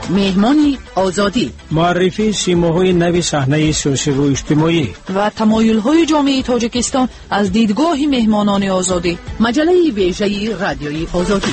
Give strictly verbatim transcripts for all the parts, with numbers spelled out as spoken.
مهمانی آزادی، معرفی سیماهای نوی صحنه سیاسی و اجتماعی و تمایل‌های جامعه تاجیکستان از دیدگاه مهمانان آزادی. مجله ویژه رادیوی آزادی.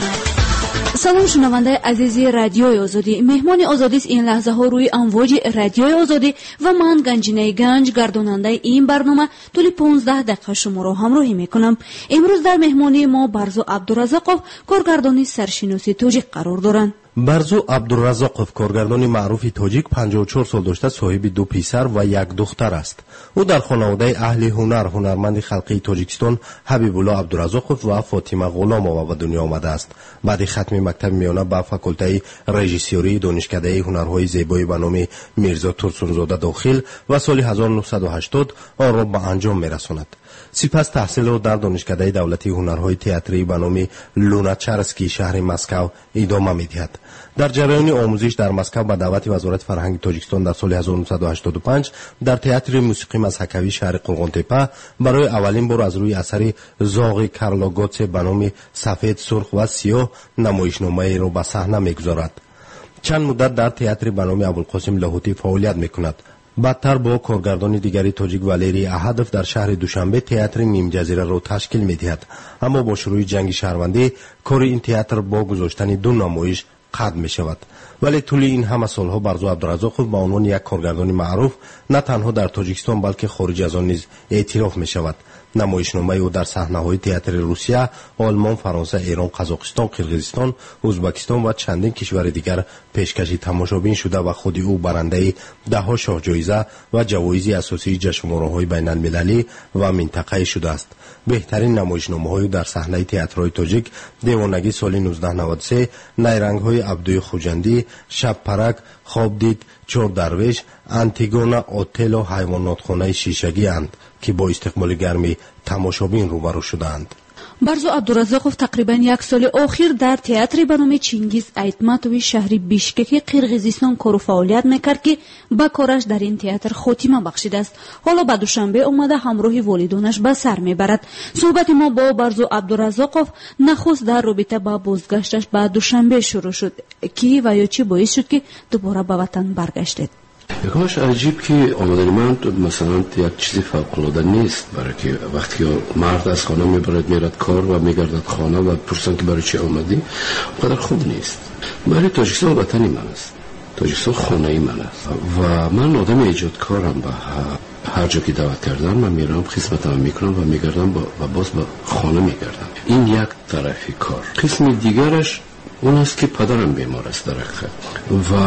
سلام شنونده عزیزی رادیوی آزادی، مهمان آزادی است این لحظه ها روی امواج رادیوی آزادی و من گنجینه گنج گرداننده این برنامه طول پانزده دقیقه شما را همراهی میکنم. امروز در مهمانی ما برزو عبدالرزاقوف کارگردانی سرشناسی تاجیک قرار دارند. برزو عبدالرزاقوف کارگردانی معروفی تاجیک پنجاه و چهار سال داشته، صاحب دو پسر و یک دختر است. او در خانواده اهل هنر هنرمند خلقی تاجیکستان حبیب الله عبدالرزاقوف و فاطمه غلامова به دنیا آمده است. بعد ختم مکتب میانه به فاکولته رژیسوری دانشکده هنرهای زیبایی به نام میرزا ترسونزاده داخل و سال هزار و نهصد و هشتاد آن را به انجام میرساند. سپس تحصیل را در دانشکده دولتی هنرهای تئاتری به نام لوناچارسکی شهر مسکو ادامه می‌دهد. در جریان آموزش در مسکو به دعوت وزارت فرهنگ تاجیکستان در سال هزار و نهصد و هشتاد و پنج در تئاتر موسیقی مضحکوی شهر قرغن‌تپه برای اولین بار از روی اثر زاغ کارلوگوتس به نام سفید، سرخ و سیاه نمایشنامه را به صحنه می‌گذارد. چند مدت در تئاتر به نام ابوالقاسم لاهوتی فعالیت می‌کند. بعدتر با کارگردان دیگری تاجیک والری احدف در شهر دوشنبه تئاتر نیم جزیره را تشکیل می‌دهد. اما با شروع جنگ شهروندی کار این تئاتر با گذاشتن دو نمایش قطع می‌شود. ولی طول این همه سالها برزو عبدالرزاقوف به عنوان یک کارگردان معروف نه تنها در تاجیکستان بلکه خارج از آن نیز اعتراف می‌شود. نمایشنامه او در صحنه‌های تئاتر روسیه، آلمان، فرانسه، ایران، قزاقستان، قرقیزستان، ازبکستان و چندین کشور دیگر پیشکش تماشابین شده و خود او برنده ده‌ها شاه جایزه و جوایز اساسی جشنواره‌های بین‌المللی و منطقه‌ای شده است. بهترین نمایشنامه‌های در صحنه تئاتر تاجیک دیوانگی سال نوزده نود و سه، نیرنگ‌های عبدوی خوجندی، شب پرک، خواب دید، چور درویش، انتیگونا، اوتل و حیواناتخانه شیشگی اند که با استقبال گرمی تماشابین روبرو شدند. برزو عبدالرزاقوف تقریبا یک سال آخر در تئاتر به نام چینگیز ایتماتوی شهر بیشکک قرقیزستان کار و فعالیت میکرد که با کارش در این تئاتر خاتمه بخشیده است. حالا به دوشنبه اومده همراه والدانش به سر میبرد. صحبت ما با برزو عبدالرزاقوف نخست در رابطه با بازگشتش به دوشنبه شروع شد کی و یا چی باعث شد که دوباره به وطن برگشتید؟ یکمش عجیب که آمدن من مثلا یک چیزی فوق‌العاده نیست، برای که وقتی مرد از خانه میبرد میرد کار و میگردد خانه و پرسن که برای چی آمدی، اونقدر خوب نیست. برای تاجیکستان وطنی من است، تاجیکستان خانه من است و من آدم ایجادکارم. به هر جا که دعوت کردن من میرم، خدمتم میکنم و میگردم و باز به خانه میگردم. این یک طرفی کار. قسم دیگرش اون است که پدرم بیمار است در حقیقت و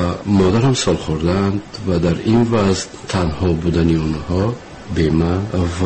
مادرم سال خوردند و در این وضع تنها بودنی اونها به من و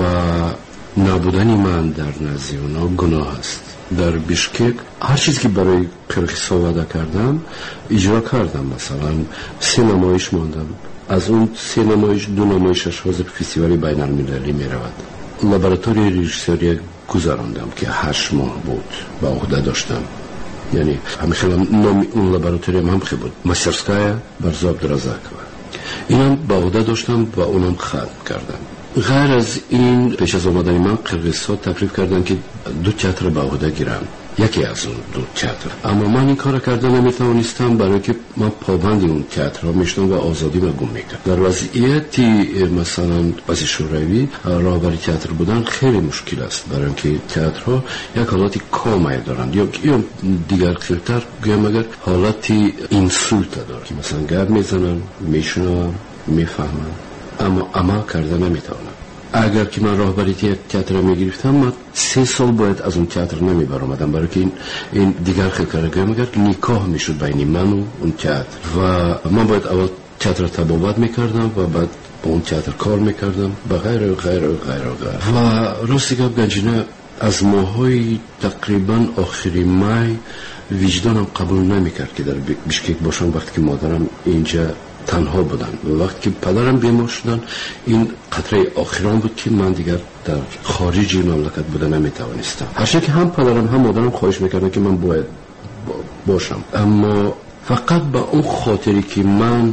نبودنی من در نزد اونها گناه است. در بیشکک هر چیزی که برای قرقیزستان وعده کردم اجرا کردم. مثلا سه نمایش ماندم، از اون سه نمایش دو نمایشش حاضر فستیوال بین المللی می رود. لابراتوری رژیسوری گذراندم که هشت ماه بود با عهده داشتم، یعنی همین نام اون لابراتوری هم خیلی بود، مسترسکای برزو عبدالرزاقوف. اینم با عهده داشتم و اونم ختم کردم. غیر از این پیش از آمدن من قرقیزستان تکلیف کردن که دو تئاتر با عهده گیرم، یکی از اون دو تئاتر. اما من این کار کردن نمیتوانستم برای که من پابند اون تئاترها میشدم و آزادی ما گم میکرد. در وضعیتی مثلا وضع شوروی راهبری تئاتر بودن خیلی مشکل است، برای که تئاترها یک حالتی کامل دارند یا یا دیگر خیلی‌تر گویم اگر حالتی اینسولت داره که مثلا گپ میزنن، میشنون، میفهمن اما عمل کردن نمیتونن. اگر که من راهبری تئاتر میگرفتم من سه سال باید از اون تئاتر نمیبرامدم، برای که این, این دیگر خیلی کارگاه میگرد نکاح میشد بین من و اون تئاتر و من باید اول تئاتر تبابت میکردم و بعد با اون تئاتر کار میکردم و غیر و غیر و غیر و غیر و راستی گپ گنجینه از ماهای تقریبا آخری مای وجدانم قبول نمیکرد که در بیشکک باشم وقتی که مادرم اینجا تنها بودن و وقتی که پدرم بیمار شدن این قطره آخران بود که من دیگر در خارج مملکت بودن نمیتوانستم. هرچند که هم پدرم هم مادرم خواهش میکردن که من باید باشم، اما فقط با اون خاطری که من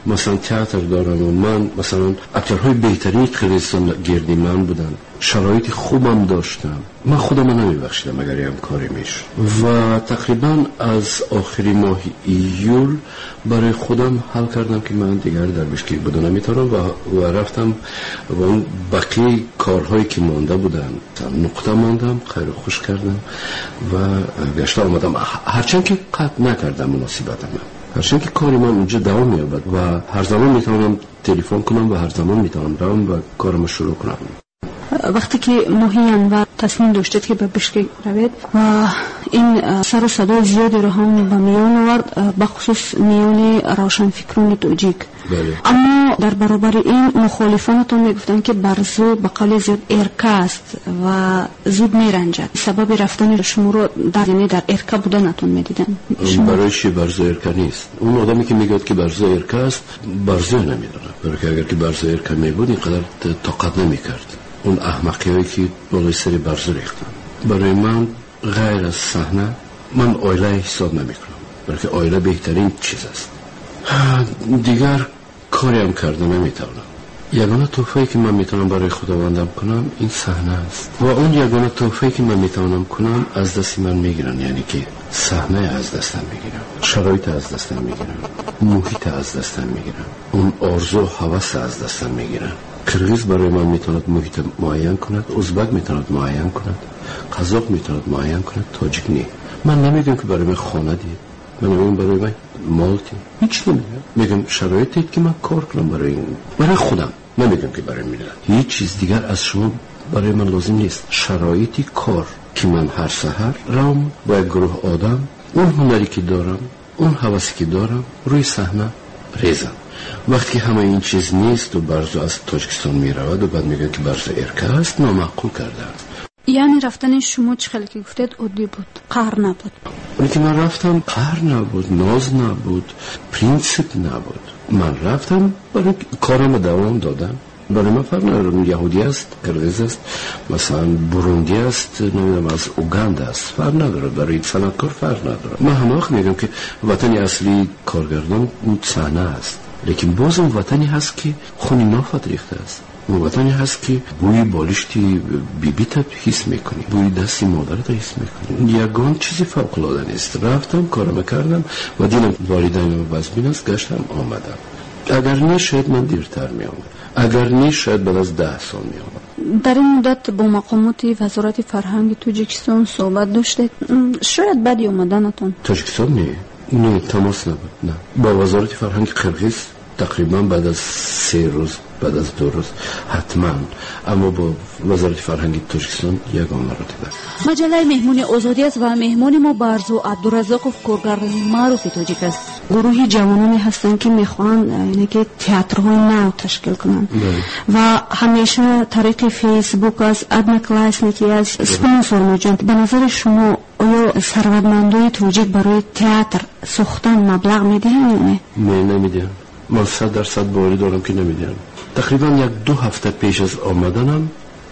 مثلا تئاتر دارم و من مثلا اکترهای بهترین قرقیزستان گردی من بودن، شرایط خوبم داشتم، من خودم نمیبخشیدم اگر یه کاری میشد و تقریبا از آخری ماه ایول برای خودم حل کردم که من دیگر در بشکل بدون نمیتونم و, و رفتم و اون بقیه کارهایی که مانده بودن نقطه ماندم، خیر خوش کردم و گشته آمدم، هرچند که قطع نکردم مناسبت من، هرچند که کاری من اونجا دوام میابد و هر زمان میتونم تلفن کنم و هر زمان میتونم روم و کارم شروع کنم. وقتی که ماهی انور تصمیم داشتید که به بشکک روید و این سر و صدا زیادی رو هم به میان آورد، بخصوص میان روشنفکران توجیک، بله. اما در برابر این مخالفانتون میگفتن که برزو به قول زیاد ارکه است و زود میرنجد، سبب رفتن شما رو در یعنی در ارکه بودنتون میدیدن. برای چی برزو ارکه نیست؟ اون آدمی که میگه که برزو ارکه است برزو نمیدونه، برای که اگر که برزو ارکه میبود اینقدر طاقت نمیکرد اون احمقی هایی که بالای سری برزو ریختن. برای من غیر از صحنه من آیله حساب نمی کنم، برای که آیله بهترین چیز است. دیگر کاری هم کرده نمیتونم. یگانه تحفه‌ای که من میتونم برای خداوندم کنم این صحنه است و اون یگانه تحفه‌ای که من میتونم کنم از دست من میگیرن، یعنی که صحنه از دستم میگیرن، شرایط از دستم میگیرن، محیط از دستم میگیرن، اون آرزو و هوس از دستم میگیرن. قرقیز برای من میتواند محیط معین کند، ازبک میتواند معین کند، قزاق میتواند معین کند، تاجیک نه. من نمیگم که برای من خانه دید، من نمیگم برای من مالتی، هیچ نمیگم، میگم شرایطی که من کار کنم برای این، برای خودم، نمیگم که برای ملت. هیچ چیز دیگر از شما برای من لازم نیست. شرایطی کار که من هر سحر رام با یک گروه آدم اون هنری که دارم، اون حواسی که دارم روی صحنه ریزم. وقتی همه این چیز نیست و برزو از تاجیکستان می رود و بعد میگن که برزو ارکه است، نامعقول کردن. یعنی رفتن شما چخیلی که گفتید عادی بود، قهر نبود؟ ولی که من رفتم قهر نبود، ناز نبود، پرینسیپ نبود. من رفتم برای کارم دوام دادم. برای من فرق ندارم یهودی است، قرقیز است، مثلا بروندی است، نمیدونم از اوگاندا است، فرق نداره. برای صنعتکار فرق نداره. من همه وقت میگم که وطن اصلی کارگردان اون صحنه است، لیکن باز اون وطنی هست که خونی نافت ریخته است، اون وطنی هست که بوی بالشتی بیبیت حس میکنی، بوی دستی مادرت حس میکنی. یگان چیزی فوق العاده نیست. رفتم کارم کردم و دیدم والدینم وزبین است، گشتم آمدم. اگر نه شاید من دیرتر می آمد، اگر نه شاید بعد از ده سال می آمد. در این مدت با مقامات وزارت فرهنگ تاجیکستان صحبت داشتید؟ شاید بعد اومدنتون تاجیکستان نه نه تماس نبود، نه. با وزارت فرهنگ قرقیز تقریبا بعد از سه روز، بعد از دو روز حتما، اما با وزارت فرهنگ تاجیکستان یگان مراتب. مجله مهمون آزادی است و مهمون ما برزو عبدالرزاقوف کارگردان معروف تاجیک است. گروهی جوانانی هستند که میخوان یعنی که تئاترهای نو تشکیل کنند و همیشه طریق فیسبوک از ادنا کلاسنیکی از اسپانسر میجوند. به نظر شما آیا ثروتمندای تاجیک برای تئاتر ساختن مبلغ میدهند؟ نه نمیدن. من صد درصد باوری دارم که نمیدن. تقریبا یک دو هفته پیش از آمدنم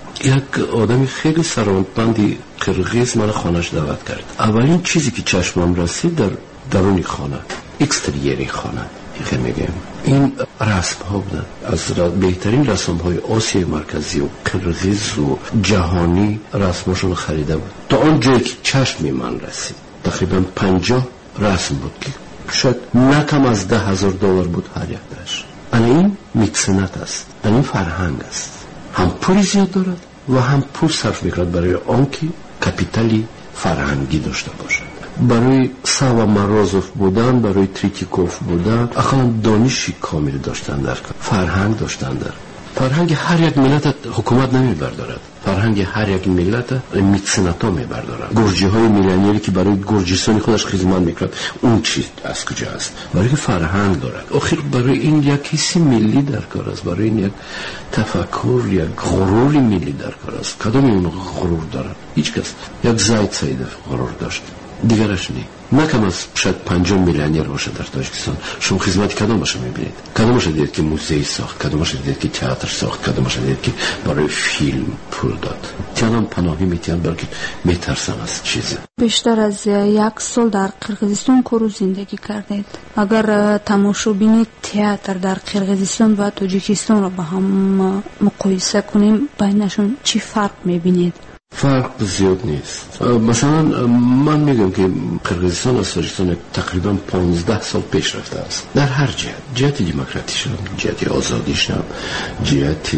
یک آدمی خیلی ثروتمندی قرقیز من خانهش دعوت کرد. اولین چیزی که چشمم رسید در درون خانه، اکستریری خانه، خیلی میگم این رسم ها بودن از بهترین رسم های آسیای مرکزی و قرقیز و جهانی رسمشون خریده بود. تا آن جایی که چشمی من رسید تقریبا پنجاه رسم بود که شاید نه کم از ده هزار دلار بود هر یک داشت. این میکسنت است، این فرهنگ است. هم پولی زیاد دارد و هم پول صرف میکرد برای آنکه کپیتالی فرهنگی داشته باشد. برای ساوا مرازوف بودن، برای تریتیکوف بودن، اصلا دانشی کامل داشتن در فرهنگ داشتن در فرهنگ هر یک ملت حکومت نمیبردارد. فرهنگ هر یک ملت میکسنتا میبردارد. گرجی های میلانیری که برای گرجستان خودش خدمت میکرد، اون چیز از کجا است؟ برای که فرهنگ دارد. آخر برای این یک حسی ملی در کار است، برای این یک تفکر، یک غروری ملی در کار است. کدام این غرور دارد؟ هیچ کس. یک زاید سید غرور داشت، دیگرش نی. نه کم از شاید پنجاه میلیونر باشه در تاجیکستان. شما خدمت کدامش میبینید؟ کدامش دیدید که موزه ساخت، کدامش دیدید که تئاتر ساخت، کدامش دیدید که برای فیلم پول داد؟ تیانم پناهی میتیان بلکه میترسم از چیزی. بیشتر از یک سال در قرقیزستان کورو زندگی کردید. اگر تماشابین تئاتر در قرقیزستان و تاجیکستان را با هم مقایسه کنیم بینشون چی فرق میبینید؟ فرق زیاد نیست. مثلا من میگم که قرقیزستان از تاجیکستان تقریبا پانزده سال پیش رفته است در هر جهت، جهت دموکراتیش هم، جهت آزادیش هم، جهت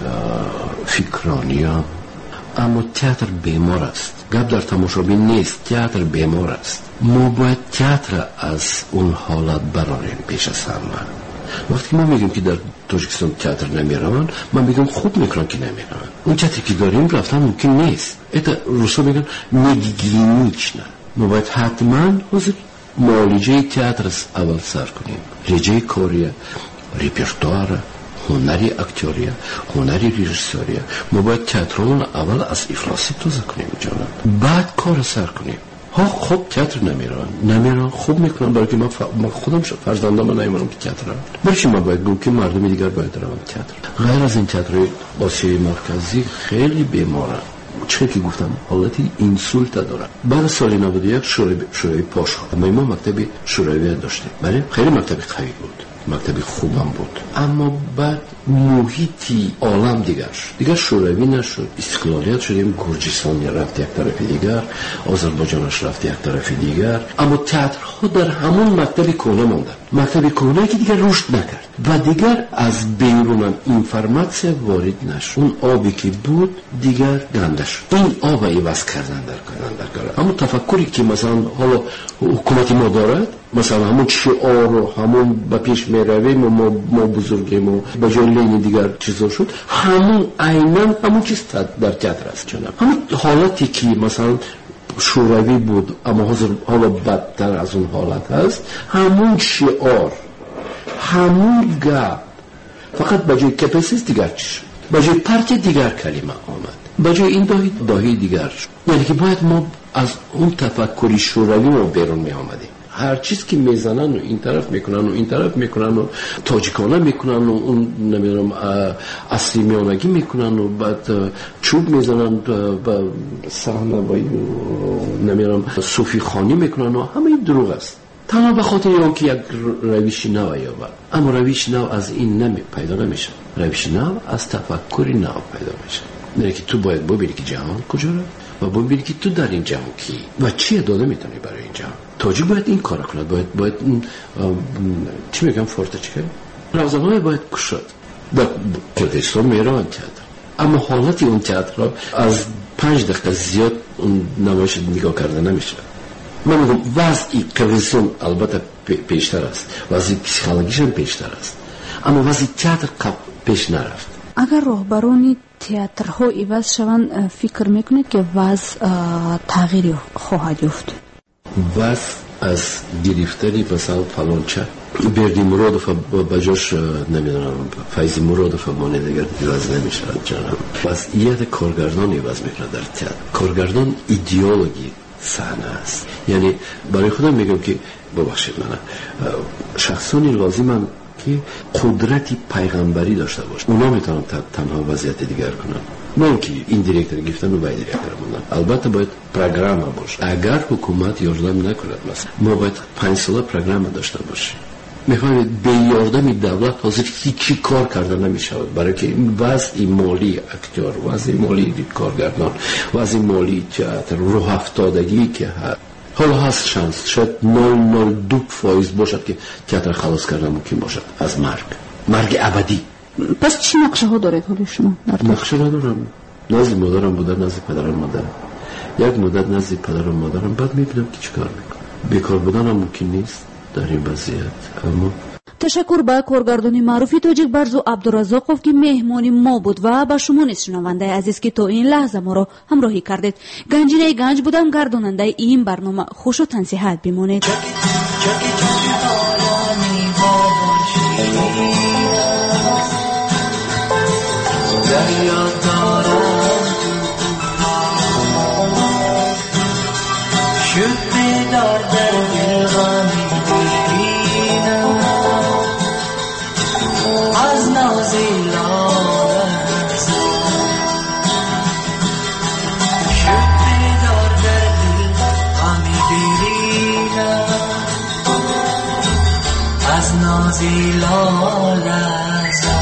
فکرانی هم. اما تئاتر بیمار است. گپ در تماشابین نیست، تئاتر بیمار است. ما باید تئاتر از اون حالت براریم پیش از همه. وقتی ما میگیم که در تاجیکستان تئاتر نمیرن، من میگم خوب میکنن که نمیرن. اون تئاتری که داریم رفتن ممکن نیست. ایتا روسا میگن نگیگینیچ نه. ما باید حتما حاضر معالجه تئاتر اول سر کنیم. رجه کاریه، ریپرتواره، هنری اکتوریه، هنری ریژیسوریه. ما باید تئاترمون اول از افلاسی توزه کنیم جانم، بعد کار سر کنیم. ها خوب تئاتر نمیرن نمیرن خوب میکنن، برای که من, ف... من خودم فرزندام نمیرم که تئاتر رم. برای چی ما باید بگم که مردم دیگر باید روند تئاتر؟ غیر از این تئاتر آسیای مرکزی خیلی بیمارن. چه که گفتم حالتی اینسولت داره. بعد سال نود و یک شورای شورای پاش شد. ما مکتب شوروی داشتیم. بله خیلی مکتب قوی بود، مکتب خوبم بود. اما بعد محیطی عالم دیگر شد. دیگر شوروی نشد. استقلالیت شدیم. گرجستان رفت یک طرف دیگر، آذربایجان رفت یک طرف دیگر. اما تئاترها در همون مکتب کهنه مانده. مکتب کهنه که دیگر رشد نکرد و دیگر از بیرون اینفورماسیون وارد نشد. اون آبی که بود دیگر گنده شد. این آب ایواز کردن در کردن در. اما تفکری که مثلا حالا حکومت ما دارد، مثلا همون شعار و همون با پیش میرویم و ما, ما بزرگیم و با جای لین دیگر چیزا شد، همون عیناً همون چیز در تئاتر است جناب. همون حالتی که مثلا شوروی بود اما حاضر حالا بدتر از اون حالت هست، همون شعار، همون گپ، فقط با جای کپسیس دیگر چی شد، با جای پرچ دیگر کلمه آمد، با جای این داهی داهی دیگر شد. یعنی که باید ما از اون تفکری شوروی ما بیرون می آمدیم. هر چیز که میزنن و این طرف میکنن و این طرف میکنن و تاجیکانه میکنن و اون نمیدونم اصلی میانگی میکنن و بعد چوب میزنن با صحنه با نمیدونم صوفی خانی میکنن و همه این دروغ است. تنها به خاطر اون که یک روش نو یابد. اما روش نو از این نمی پیدا نمیشه. روش نو از تفکری نو پیدا میشه. نه که تو باید ببینی که جهان کجا و ببینی که تو در این جهان کی و چی داده میتونی برای این جهان. تاجیک باید این کار کند، باید باید چی میگم فورتچ کنه، روزنامه باید کشد. در کردستان میرن تئاتر، اما حالتی اون تئاتر را از پنج دقیقه زیاد اون نمایش نگاه کرده نمیشه. من میگم وضعی کردستان البته پیشتر است، وضعی پسیکولوژیش هم پیشتر است، اما وضعی تئاتر پیش نرفت. اگر راهبرانی تئاترها عوض شوند، فکر میکنید که وضع تغییری خواهد یافت؟ وضع از گرفتنی مثلا فلانچه بردی مرادوف با جاش نمیدونم فیضی مرادوف مانه دیگر عوض نمیشه جانم. وضعیت کارگردان عوض میکنه در تئاتر. کارگردان ایدئولوژی صحنه است. یعنی برای خودم میگم که ببخشید من شخصانی لازمم که قدرتی پیغمبری داشته باشه. اونا میتونن تنها وضعیت دیگر کنن، نه که این دیرکتر گفتن و باید دیرکتر موندن. البته باید پروگرام باشه. اگر حکومت یاردم نکند، مثلا ما باید پنج ساله پروگرام داشته باشیم. میخوایم به یاردم دولت حاضر هیچی کار کرده نمیشه، برای که این وضع مالی اکتور، وضع مالی کارگردان، وضع مالی تئاتر، راه افتادگی که هست. حالا هست شانس شاید نول نول دو فایز باشد که تئاتر خلاص کردن ممکن باشد از مرگ، مرگ ابدی. پس چی نقشه ها دارید حالا شما؟ نقشه ندارم. نزد مادرم بودن، نزد پدرم مادرم. یک مدت نزد پدرم مادرم، بعد میبینم که چیکار میکنم. بیکار بودن هم ممکن نیست در این وضعیت. اما تشکر به کارگردانی معروفی تاجیک برزو عبدالرزاقوف که مهمانی ما بود و به شما نیز شنونده عزیز که تا این لحظه ما را همراهی کردید. گنجینه گنج بودم، گرداننده این برنامه. خوش و تنصیحت بمانید. شکر دار در دل غمی بینم از نازی لالت شکر دار در دل غمی بینم از نازی لالت